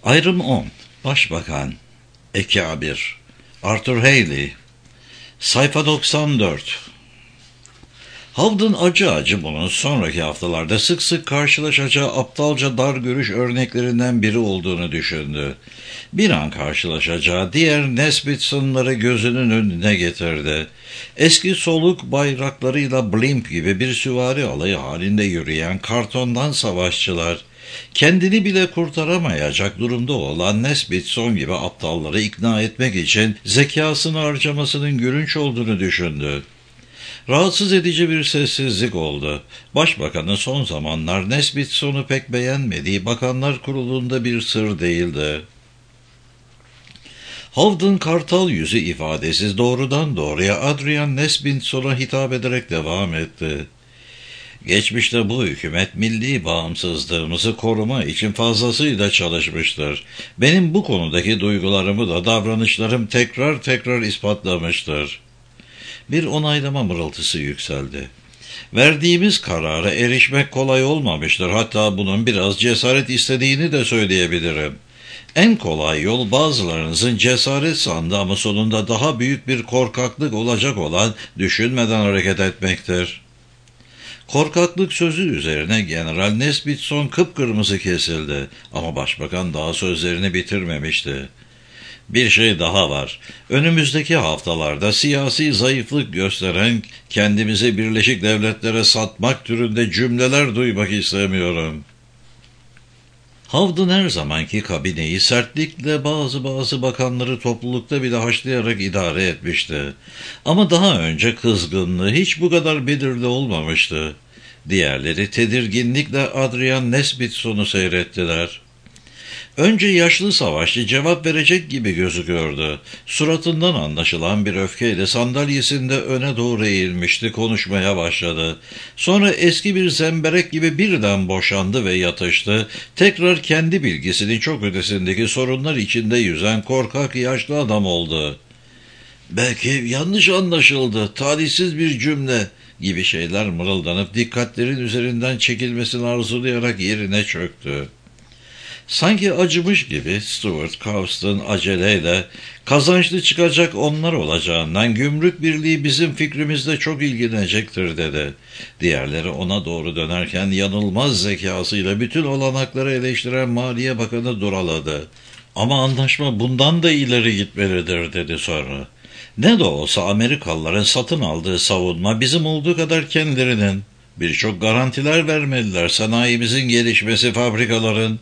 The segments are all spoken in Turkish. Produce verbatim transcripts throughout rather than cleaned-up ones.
Ayrım on. Başbakan Ekabir Arthur Haley. Sayfa doksan dört. Howden acı acı bunun sonraki haftalarda sık sık karşılaşacağı aptalca dar görüş örneklerinden biri olduğunu düşündü. Bir an karşılaşacağı diğer Nesbitson'ları gözünün önüne getirdi. Eski soluk bayraklarıyla blimp gibi bir süvari alayı halinde yürüyen kartondan savaşçılar, kendini bile kurtaramayacak durumda olan Nesbitson gibi aptalları ikna etmek için zekasını harcamasının gülünç olduğunu düşündü. Rahatsız edici bir sessizlik oldu. Başbakanın son zamanlar Nesbitson'u pek beğenmediği Bakanlar Kurulu'nda bir sır değildi. Howden kartal yüzü ifadesiz doğrudan doğruya Adrian Nesbitson'a hitap ederek devam etti. Geçmişte bu hükümet milli bağımsızlığımızı koruma için fazlasıyla çalışmıştır. Benim bu konudaki duygularımı da davranışlarım tekrar tekrar ispatlamıştır. Bir onaylama mırıltısı yükseldi. Verdiğimiz karara erişmek kolay olmamıştır. Hatta bunun biraz cesaret istediğini de söyleyebilirim. En kolay yol bazılarınızın cesaret sandığı ama sonunda daha büyük bir korkaklık olacak olan düşünmeden hareket etmektir. Korkaklık sözü üzerine General Nesbitson kıpkırmızı kesildi ama başbakan daha sözlerini bitirmemişti. Bir şey daha var. Önümüzdeki haftalarda siyasi zayıflık gösteren, kendimizi Birleşik Devletlere satmak türünde cümleler duymak istemiyorum. Howden her zamanki kabineyi sertlikle bazı bazı bakanları toplulukta bile haşlayarak idare etmişti. Ama daha önce kızgınlığı hiç bu kadar belirli olmamıştı. Diğerleri tedirginlikle Adrian Nesbitson'u seyrettiler. Önce yaşlı savaşçı cevap verecek gibi gözüküyordu. Suratından anlaşılan bir öfkeyle sandalyesinde öne doğru eğilmişti, konuşmaya başladı. Sonra eski bir zemberek gibi birden boşandı ve yatıştı. Tekrar kendi bilgisinin çok ötesindeki sorunlar içinde yüzen korkak yaşlı adam oldu. Belki yanlış anlaşıldı, talihsiz bir cümle gibi şeyler mırıldanıp dikkatlerin üzerinden çekilmesini arzulayarak yerine çöktü. Sanki acımış gibi Stuart Cowston aceleyle kazançlı çıkacak onlar olacağından gümrük birliği bizim fikrimizde çok ilgilenecektir dedi. Diğerleri ona doğru dönerken yanılmaz zekasıyla bütün olanakları eleştiren Maliye Bakanı duraladı. Ama anlaşma bundan da ileri gitmelidir dedi sonra. Ne de olsa Amerikalıların satın aldığı savunma bizim olduğu kadar kendilerinin. Birçok garantiler vermeliler, sanayimizin gelişmesi, fabrikaların.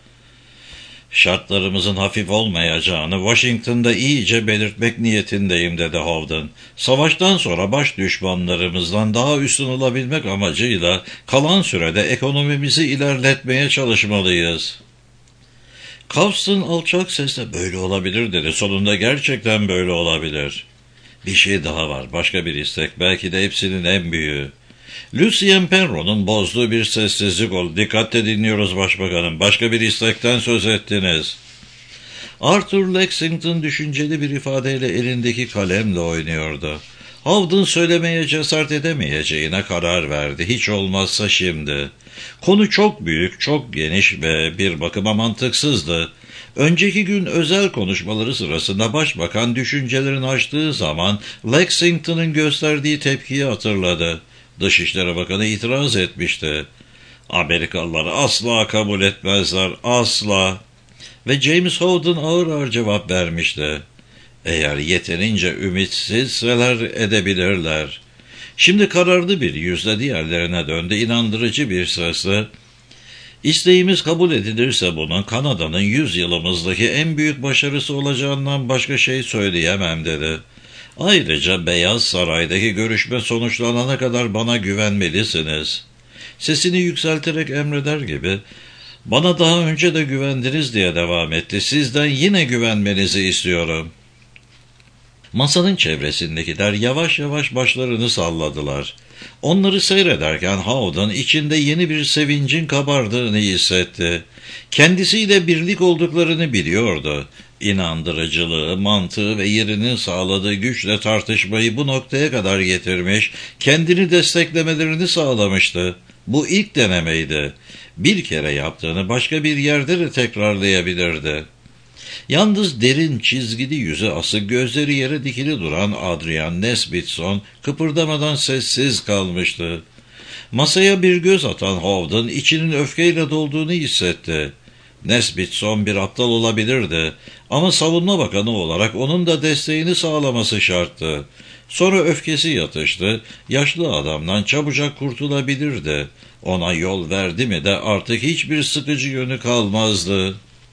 Şartlarımızın hafif olmayacağını Washington'da iyice belirtmek niyetindeyim dedi Howden. Savaştan sonra baş düşmanlarımızdan daha üstün olabilmek amacıyla kalan sürede ekonomimizi ilerletmeye çalışmalıyız. Cowston alçak sesle böyle olabilir dedi. Sonunda gerçekten böyle olabilir. Bir şey daha var, başka bir istek, belki de hepsinin en büyüğü. Lucien Perron'un bozduğu bir sessizlik oldu. Dikkatle dinliyoruz başbakanım. Başka bir istekten söz ettiniz. Arthur Lexington düşünceli bir ifadeyle elindeki kalemle oynuyordu. Howden söylemeye cesaret edemeyeceğine karar verdi. Hiç olmazsa şimdi. Konu çok büyük, çok geniş ve bir bakıma mantıksızdı. Önceki gün özel konuşmaları sırasında başbakan düşüncelerini açtığı zaman Lexington'ın gösterdiği tepkiyi hatırladı. Dışişleri Bakanı itiraz etmişti. Amerikalılar asla kabul etmezler, asla. Ve James Howden ağır ağır cevap vermişti. Eğer yeterince ümitsizseler edebilirler. Şimdi kararlı bir yüzle diğerlerine döndü, inandırıcı bir sesle. İsteğimiz kabul edilirse bunun Kanada'nın yüzyılımızdaki en büyük başarısı olacağından başka şey söyleyemem dedi. Ayrıca Beyaz Saray'daki görüşme sonuçlanana kadar bana güvenmelisiniz. Sesini yükselterek emreder gibi, bana daha önce de güvendiniz diye devam etti. Sizden yine güvenmenizi istiyorum. Masanın çevresindekiler yavaş yavaş başlarını salladılar. Onları seyrederken Howden içinde yeni bir sevincin kabardığını hissetti. Kendisiyle birlik olduklarını biliyordu. İnandırıcılığı, mantığı ve yerinin sağladığı güçle tartışmayı bu noktaya kadar getirmiş, kendini desteklemelerini sağlamıştı. Bu ilk denemeydi. Bir kere yaptığını başka bir yerde de tekrarlayabilirdi. Yalnız derin çizgili yüzü asık, gözleri yere dikili duran Adrian Nesbitson kıpırdamadan sessiz kalmıştı. Masaya bir göz atan Howden içinin öfkeyle dolduğunu hissetti. Nesbitson bir aptal olabilirdi ama savunma bakanı olarak onun da desteğini sağlaması şarttı. Sonra öfkesi yatıştı, yaşlı adamdan çabucak kurtulabilirdi. Ona yol verdi mi de artık hiçbir sıkıcı yönü kalmazdı.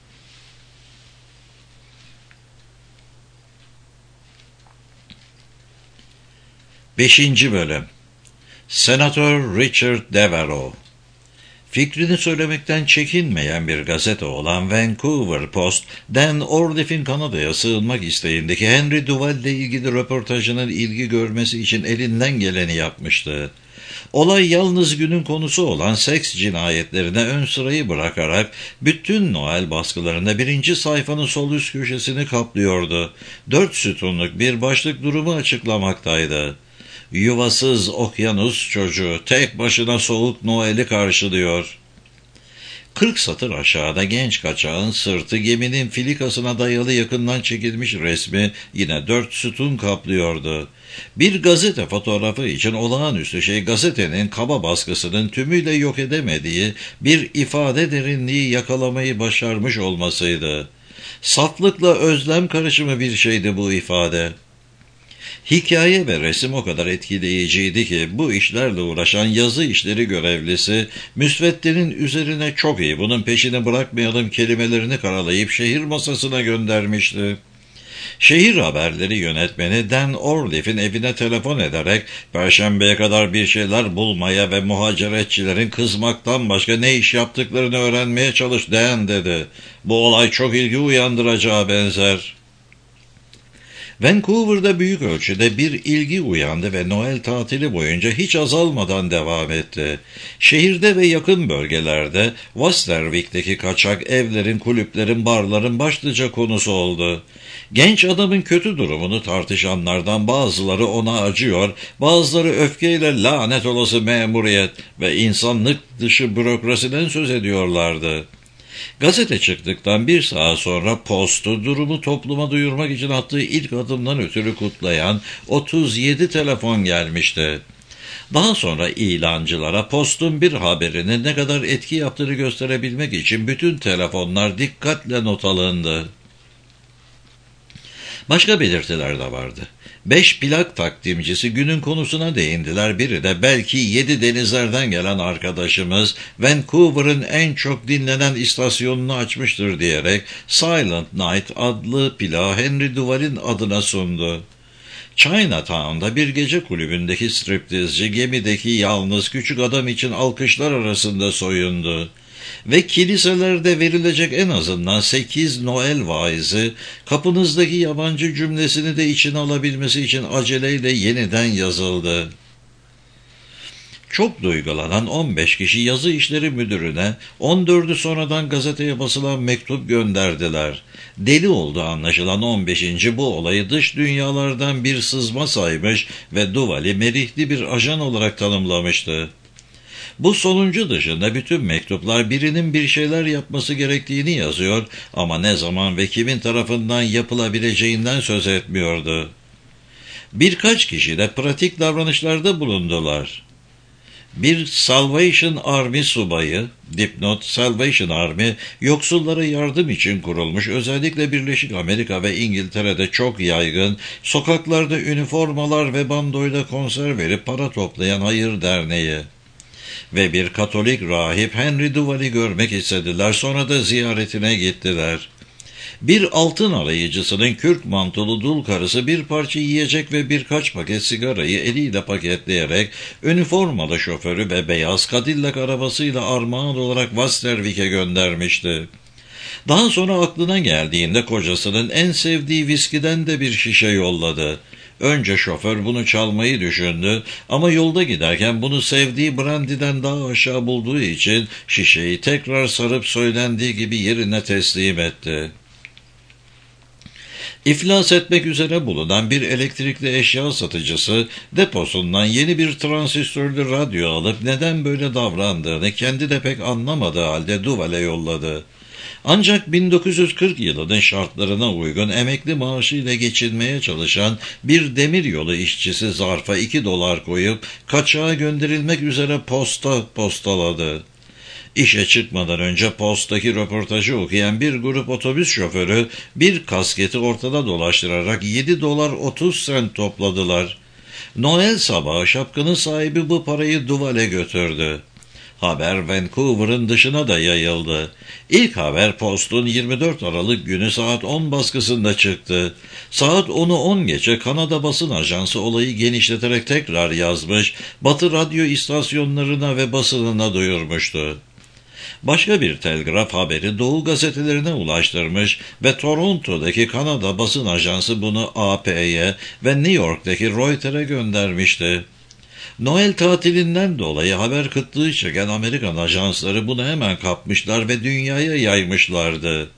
Beşinci Bölüm. Senatör Richard Devereux. Fikrini söylemekten çekinmeyen bir gazete olan Vancouver Post, Dan Orliff'in Kanada'ya sığınmak isteğindeki Henry Duval ile ilgili röportajının ilgi görmesi için elinden geleni yapmıştı. Olay yalnız günün konusu olan seks cinayetlerine ön sırayı bırakarak bütün Noel baskılarında birinci sayfanın sol üst köşesini kaplıyordu. Dört sütunluk bir başlık durumu açıklamaktaydı. Yuvasız okyanus çocuğu tek başına soğuk Noel'i karşılıyor. Kırk satır aşağıda genç kaçağın sırtı geminin filikasına dayalı yakından çekilmiş resmi yine dört sütun kaplıyordu. Bir gazete fotoğrafı için olağanüstü şey gazetenin kaba baskısının tümüyle yok edemediği bir ifade derinliği yakalamayı başarmış olmasıydı. Saflıkla özlem karışımı bir şeydi bu ifade. Hikaye ve resim o kadar etkileyiciydi ki bu işlerle uğraşan yazı işleri görevlisi müsveddenin üzerine çok iyi bunun peşini bırakmayalım kelimelerini karalayıp şehir masasına göndermişti. Şehir haberleri yönetmeni Dan Orliff'in evine telefon ederek Perşembeye kadar bir şeyler bulmaya ve muhaciretçilerin kızmaktan başka ne iş yaptıklarını öğrenmeye çalış Dan dedi. Bu olay çok ilgi uyandıracağı benzer. Vancouver'da büyük ölçüde bir ilgi uyandı ve Noel tatili boyunca hiç azalmadan devam etti. Şehirde ve yakın bölgelerde Wastervik'teki kaçak evlerin, kulüplerin, barların başlıca konusu oldu. Genç adamın kötü durumunu tartışanlardan bazıları ona acıyor, bazıları öfkeyle lanet olası memuriyet ve insanlık dışı bürokrasiden söz ediyorlardı. Gazete çıktıktan bir saat sonra Post'u durumu topluma duyurmak için attığı ilk adımdan ötürü kutlayan otuz yedi telefon gelmişti. Daha sonra ilancılara Post'un bir haberinin ne kadar etki yaptığını gösterebilmek için bütün telefonlar dikkatle not alındı. Başka belirtiler de vardı. Beş plak takdimcisi günün konusuna değindiler. Biri de belki yedi denizlerden gelen arkadaşımız Vancouver'ın en çok dinlenen istasyonunu açmıştır diyerek Silent Night adlı plağı Henry Duval'in adına sundu. Chinatown'da bir gece kulübündeki striptizci gemideki yalnız küçük adam için alkışlar arasında soyundu. Ve kiliselerde verilecek en azından sekiz Noel vaizi kapınızdaki yabancı cümlesini de içine alabilmesi için aceleyle yeniden yazıldı. Çok duygulanan on beş kişi yazı işleri müdürüne on dördü sonradan gazeteye basılan mektup gönderdiler. Deli oldu anlaşılan on beşinci bu olayı dış dünyalardan bir sızma saymış ve Duval'i merihli bir ajan olarak tanımlamıştı. Bu sonuncu dışında bütün mektuplar birinin bir şeyler yapması gerektiğini yazıyor ama ne zaman ve kimin tarafından yapılabileceğinden söz etmiyordu. Birkaç kişi de pratik davranışlarda bulundular. Bir Salvation Army subayı, dipnot Salvation Army, yoksullara yardım için kurulmuş, özellikle Birleşik Amerika ve İngiltere'de çok yaygın, sokaklarda üniformalar ve bandoyla konser verip para toplayan hayır derneği. Ve bir Katolik rahip Henry Duval'i görmek istediler, sonra da ziyaretine gittiler. Bir altın arayıcısının kürk mantolu dul karısı bir parça yiyecek ve birkaç paket sigarayı eliyle paketleyerek üniformalı şoförü ve beyaz Cadillac arabasıyla armağan olarak Wastervik'e göndermişti. Daha sonra aklına geldiğinde kocasının en sevdiği viskiden de bir şişe yolladı. Önce şoför bunu çalmayı düşündü ama yolda giderken bunu sevdiği brandiden daha aşağı bulduğu için şişeyi tekrar sarıp söylendiği gibi yerine teslim etti. İflas etmek üzere bulunan bir elektrikli eşya satıcısı deposundan yeni bir transistörlü radyo alıp neden böyle davrandığını kendi de pek anlamadığı halde Duvall'e yolladı. Ancak bin dokuz yüz kırk yılının şartlarına uygun emekli maaşıyla geçinmeye çalışan bir demiryolu işçisi zarfa iki dolar koyup kaçağa gönderilmek üzere posta postaladı. İşe çıkmadan önce posttaki röportajı okuyan bir grup otobüs şoförü bir kasketi ortada dolaştırarak yedi dolar otuz sent topladılar. Noel sabahı şapkanın sahibi bu parayı Duvall'e götürdü. Haber Vancouver'ın dışına da yayıldı. İlk haber Post'un yirmi dört Aralık günü saat on baskısında çıktı. Saat onu on geçe Kanada basın ajansı olayı genişleterek tekrar yazmış, Batı radyo istasyonlarına ve basınına duyurmuştu. Başka bir telgraf haberi Doğu gazetelerine ulaştırmış ve Toronto'daki Kanada basın ajansı bunu A P'ye ve New York'taki Reuters'e göndermişti. Noel tatilinden dolayı haber kıtlığı çeken Amerikan ajansları bunu hemen kapmışlar ve dünyaya yaymışlardı.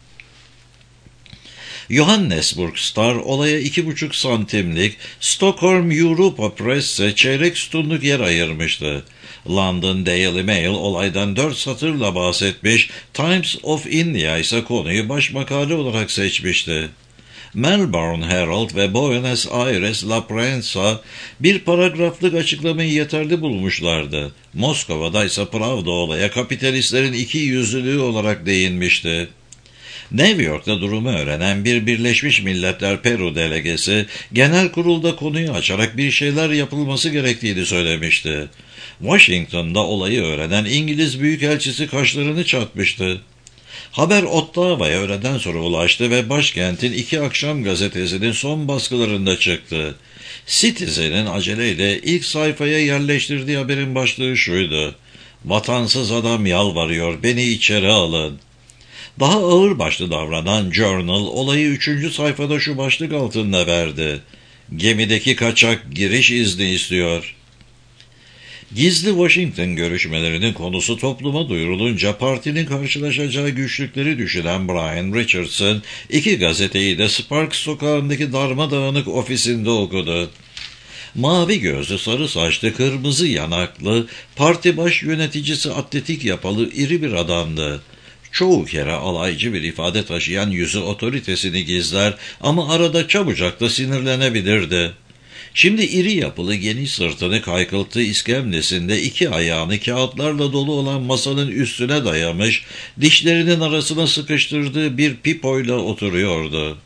Johannesburg Star olaya iki buçuk santimlik, Stockholm Europa Press'e çeyrek sütunluk yer ayırmıştı. London Daily Mail olaydan dört satırla bahsetmiş, Times of India ise konuyu baş makale olarak seçmişti. Melbourne Herald ve Buenos Aires La Prensa bir paragraflık açıklamayı yeterli bulmuşlardı. Moskova'da ise Pravda olaya kapitalistlerin iki yüzlülüğü olarak değinmişti. New York'ta durumu öğrenen bir Birleşmiş Milletler Peru delegesi genel kurulda konuyu açarak bir şeyler yapılması gerektiğini söylemişti. Washington'da olayı öğrenen İngiliz Büyükelçisi kaşlarını çatmıştı. Haber Ottawa'ya öğleden sonra ulaştı ve başkentin iki akşam gazetesinin son baskılarında çıktı. Citizen'in aceleyle ilk sayfaya yerleştirdiği haberin başlığı şuydu: "Vatansız adam yalvarıyor, beni içeri alın." Daha ağır başlı davranan Journal olayı üçüncü sayfada şu başlık altında verdi: "Gemideki kaçak giriş izni istiyor." Gizli Washington görüşmelerinin konusu topluma duyurulunca partinin karşılaşacağı güçlükleri düşünen Brian Richardson iki gazeteyi de Sparks sokağındaki darmadağınık ofisinde okudu. Mavi gözlü, sarı saçlı, kırmızı yanaklı, parti baş yöneticisi atletik yapılı iri bir adamdı. Çoğu kere alaycı bir ifade taşıyan yüzü otoritesini gizler ama arada çabucak da sinirlenebilirdi. Şimdi iri yapılı, geniş sırtını kaykılttığı iskemlesinde iki ayağını kağıtlarla dolu olan masanın üstüne dayamış, dişlerinin arasına sıkıştırdığı bir pipoyla oturuyordu.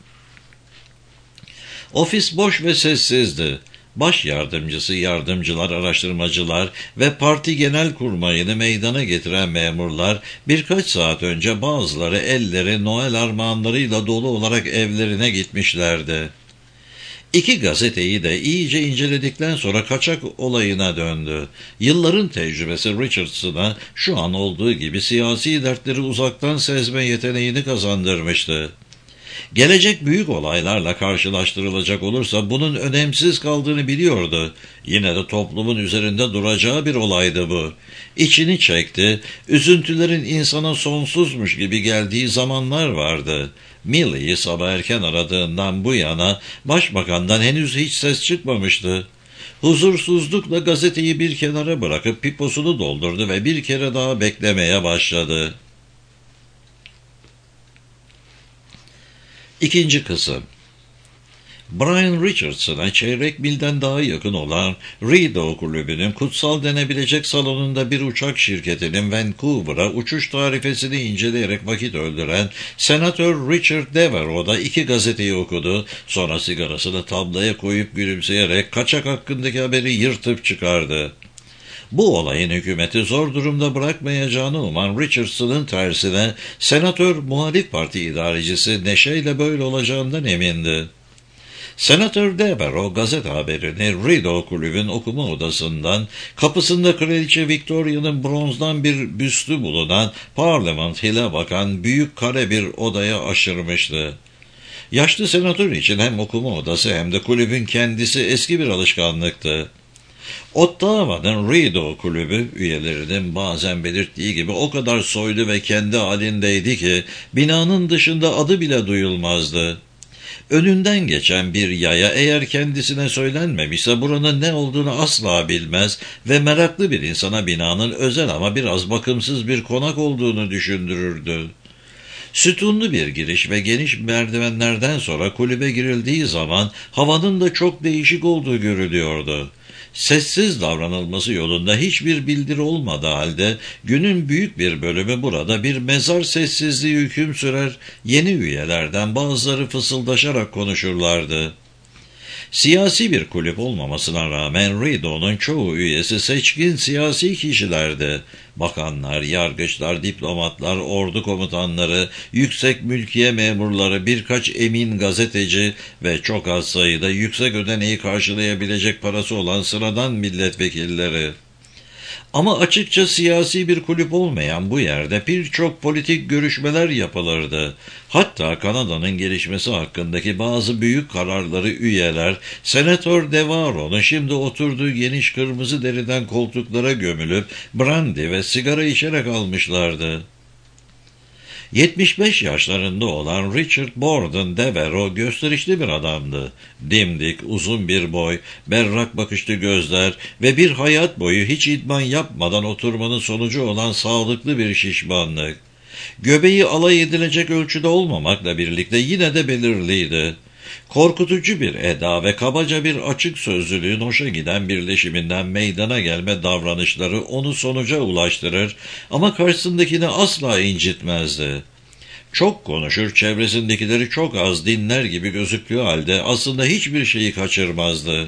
Ofis boş ve sessizdi. Baş yardımcısı, yardımcılar, araştırmacılar ve parti genel kurmayını meydana getiren memurlar birkaç saat önce bazıları elleri Noel armağanlarıyla dolu olarak evlerine gitmişlerdi. İki gazeteyi de iyice inceledikten sonra kaçak olayına döndü. Yılların tecrübesi Richardson'a şu an olduğu gibi siyasi dertleri uzaktan sezme yeteneğini kazandırmıştı. Gelecek büyük olaylarla karşılaştırılacak olursa bunun önemsiz kaldığını biliyordu. Yine de toplumun üzerinde duracağı bir olaydı bu. İçini çekti, üzüntülerin insana sonsuzmuş gibi geldiği zamanlar vardı. Millie'yi sabah erken aradığından bu yana başbakandan henüz hiç ses çıkmamıştı. Huzursuzlukla gazeteyi bir kenara bırakıp piposunu doldurdu ve bir kere daha beklemeye başladı. İkinci kısım. Brian Richardson'a çeyrek milden daha yakın olan Rideau Kulübü'nün kutsal denebilecek salonunda bir uçak şirketinin Vancouver'a uçuş tarifesini inceleyerek vakit öldüren Senatör Richard Devereaux da iki gazeteyi okudu, sonra sigarasını tablaya koyup gülümseyerek kaçak hakkındaki haberi yırtıp çıkardı. Bu olayın hükümeti zor durumda bırakmayacağını uman Richardson'ın tersine senatör muhalif parti idarecisi neşeyle böyle olacağından emindi. Senatör Devereaux gazete haberini Rideau Kulübü'nün okuma odasından, kapısında Kraliçe Victoria'nın bronzdan bir büstü bulunan Parliament Hill'e bakan büyük kare bir odaya aşırmıştı. Yaşlı senatör için hem okuma odası hem de kulübün kendisi eski bir alışkanlıktı. Ottawa'nın Rideau Kulübü üyelerinin bazen belirttiği gibi o kadar soylu ve kendi halindeydi ki binanın dışında adı bile duyulmazdı. Önünden geçen bir yaya eğer kendisine söylenmemişse buranın ne olduğunu asla bilmez ve meraklı bir insana binanın özel ama biraz bakımsız bir konak olduğunu düşündürürdü. Sütunlu bir giriş ve geniş merdivenlerden sonra kulübe girildiği zaman havanın da çok değişik olduğu görülüyordu. Sessiz davranılması yolunda hiçbir bildiri olmadığı halde günün büyük bir bölümü burada bir mezar sessizliği hüküm sürer, yeni üyelerden bazıları fısıldaşarak konuşurlardı. Siyasi bir kulüp olmamasına rağmen Rideau'nun çoğu üyesi seçkin siyasi kişilerdi. Bakanlar, yargıçlar, diplomatlar, ordu komutanları, yüksek mülkiye memurları, birkaç emin gazeteci ve çok az sayıda yüksek ödeneği karşılayabilecek parası olan sıradan milletvekilleri. Ama açıkça siyasi bir kulüp olmayan bu yerde birçok politik görüşmeler yapılırdı. Hatta Kanada'nın gelişmesi hakkındaki bazı büyük kararları üyeler, Senatör Devaro'nun şimdi oturduğu geniş kırmızı deriden koltuklara gömülüp brandy ve sigara içerek almışlardı. yetmiş beş yaşlarında olan Richard Borden Devereux gösterişli bir adamdı. Dimdik, uzun bir boy, berrak bakışlı gözler ve bir hayat boyu hiç idman yapmadan oturmanın sonucu olan sağlıklı bir şişmanlık. Göbeği alay edilecek ölçüde olmamakla birlikte yine de belirliydi. Korkutucu bir eda ve kabaca bir açık sözlülüğün hoşa giden birleşiminden meydana gelme davranışları onu sonuca ulaştırır ama karşısındakini asla incitmezdi. Çok konuşur, çevresindekileri çok az dinler gibi gözüktüğü halde aslında hiçbir şeyi kaçırmazdı.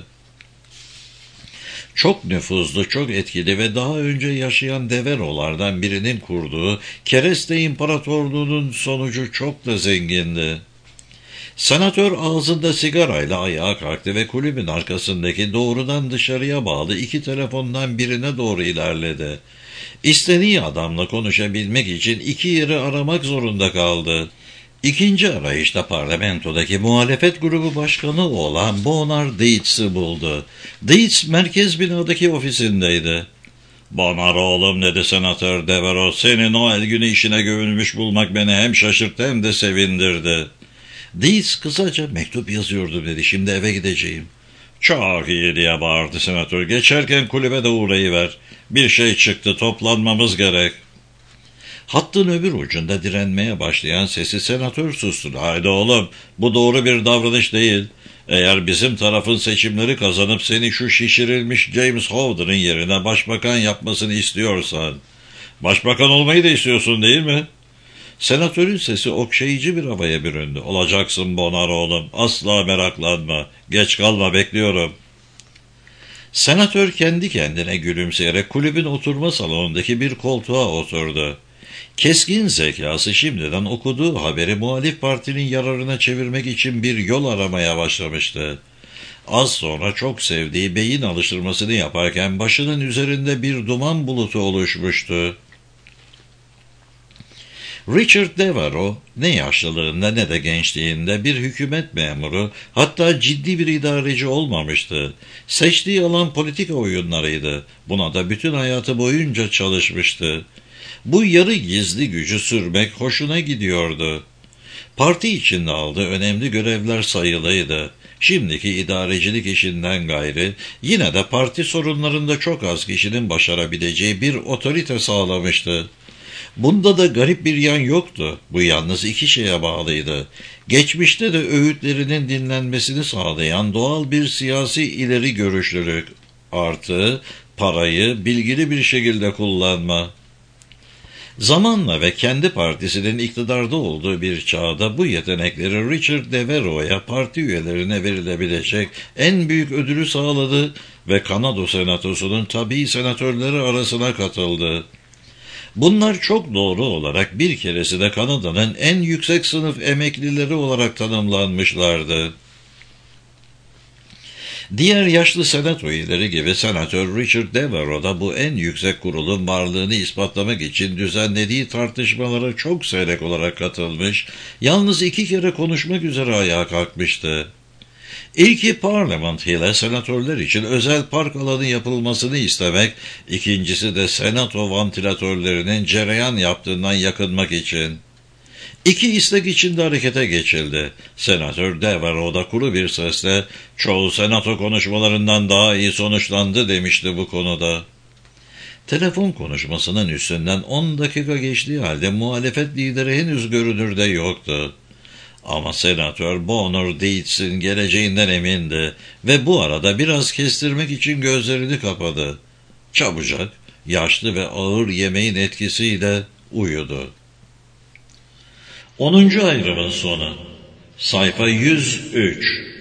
Çok nüfuzlu, çok etkili ve daha önce yaşayan Devereux'lardan birinin kurduğu Kereste İmparatorluğu'nun sonucu çok da zengindi. Senatör ağzında sigarayla ayağa kalktı ve kulübün arkasındaki doğrudan dışarıya bağlı iki telefondan birine doğru ilerledi. İstediği adamla konuşabilmek için iki yeri aramak zorunda kaldı. İkinci arayışta parlamentodaki muhalefet grubu başkanı olan Bonar Deetz'i buldu. Deetz merkez binadaki ofisindeydi. "Bonar oğlum," dedi Senatör Devereux, "seni Noel günü işine gömülmüş bulmak beni hem şaşırttı hem de sevindirdi." Deetz kısaca "mektup yazıyordum," dedi, "şimdi eve gideceğim." "Çok iyi," diye bağırdı senatör, "geçerken kulübe de uğrayıver. Bir şey çıktı, toplanmamız gerek." Hattın öbür ucunda direnmeye başlayan sesi senatör susturdu. "Haydi oğlum, bu doğru bir davranış değil. Eğer bizim tarafın seçimleri kazanıp seni şu şişirilmiş James Howden'ın yerine başbakan yapmasını istiyorsan, başbakan olmayı da istiyorsun değil mi?" Senatörün sesi okşayıcı bir havaya büründü. "Olacaksın Bonar oğlum, asla meraklanma. Geç kalma, bekliyorum." Senatör kendi kendine gülümseyerek kulübün oturma salonundaki bir koltuğa oturdu. Keskin zekası şimdiden okuduğu haberi muhalif partinin yararına çevirmek için bir yol aramaya başlamıştı. Az sonra çok sevdiği beyin alıştırmasını yaparken başının üzerinde bir duman bulutu oluşmuştu. Richard Devereux ne yaşlılığında ne de gençliğinde bir hükümet memuru, hatta ciddi bir idareci olmamıştı. Seçtiği alan politika oyunlarıydı. Buna da bütün hayatı boyunca çalışmıştı. Bu yarı gizli gücü sürmek hoşuna gidiyordu. Parti içinde aldığı önemli görevler sayılıydı. Şimdiki idarecilik işinden gayri, yine de parti sorunlarında çok az kişinin başarabileceği bir otorite sağlamıştı. Bunda da garip bir yan yoktu. Bu yalnız iki şeye bağlıydı. Geçmişte de öğütlerinin dinlenmesini sağlayan doğal bir siyasi ileri görüşlülük, artı parayı bilgili bir şekilde kullanma. Zamanla ve kendi partisinin iktidarda olduğu bir çağda bu yetenekleri Richard Devereux'a parti üyelerine verilebilecek en büyük ödülü sağladı ve Kanada Senatosu'nun tabii senatörleri arasına katıldı. Bunlar çok doğru olarak bir keresi de Kanada'nın en yüksek sınıf emeklileri olarak tanımlanmışlardı. Diğer yaşlı senato üyeleri gibi Senatör Richard Devereux da bu en yüksek kurulun varlığını ispatlamak için düzenlediği tartışmalara çok seyrek olarak katılmış, yalnız iki kere konuşmak üzere ayağa kalkmıştı. İlki Parliament Hill'e senatörler için özel park alanı yapılmasını istemek, ikincisi de senato vantilatörlerinin cereyan yaptığından yakınmak için. İki istek içinde harekete geçildi. Senatör Devereaux'da kuru bir sesle çoğu senato konuşmalarından daha iyi sonuçlandı demişti bu konuda. Telefon konuşmasının üstünden on dakika geçtiği halde muhalefet lideri henüz görünürde yoktu. Ama senatör Bonner Deeds'in geleceğinden emindi ve bu arada biraz kestirmek için gözlerini kapadı. Çabucak, yaşlı ve ağır yemeğin etkisiyle uyudu. Onuncu ayrımın sonu. Sayfa yüz üç.